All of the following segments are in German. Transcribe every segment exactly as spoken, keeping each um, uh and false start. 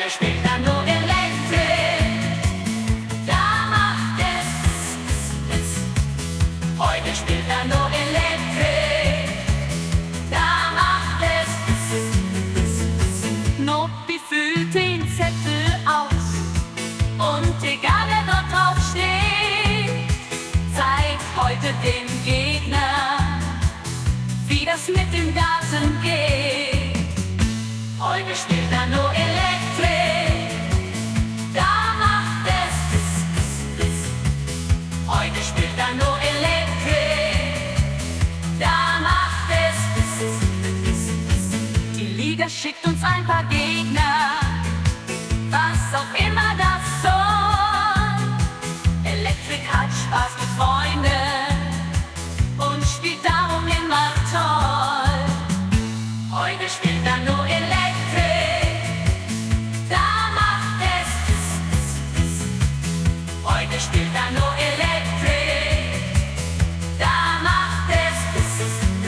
Heute spielt er nur Elektrik, da macht es. Heute spielt er nur Elektrik, da macht es. Nobi füllt den Zettel aus und egal wer dort drauf steht, zeigt heute dem Gegner, wie das mit dem Garten geht. Heute spielt er nur Elektrik, da macht es. Heute spielt er nur Elektrik, da macht es. Die Liga schickt uns ein paar Gegner, was auch immer das soll. Elektrik hat Spaß mit Freunden und spielt darum immer toll. Heute spielt er nur Elektrik, da macht es. Heute spielt er nur Elektrik, da macht es.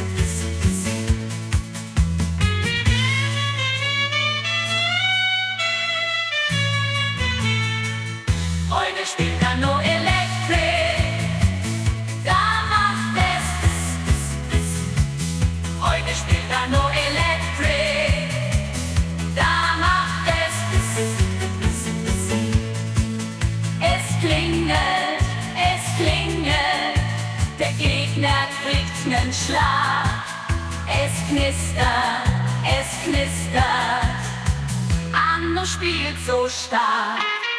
Heute spielt er nur Elektrik, da macht es. Heute spielt er nur Elektrik, da macht es. Es klingelt, es klingelt, der Gegner kriegt nen Schlag. Es knistert, es knistert, Anno spielt so stark.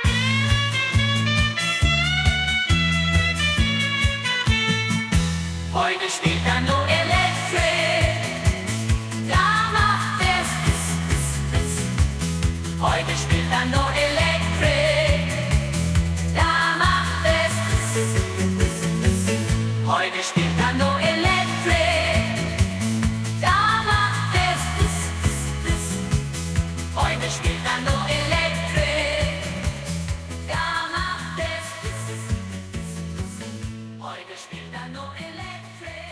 Heute spielt er nur Elektrik, da macht es. Heute spielt er nur Elektrik, da macht es. Heute spielt er nur Elektrik, da macht es. Heute spielt er nur Elektrik, da macht es. Heute spielt er nur Elektrik.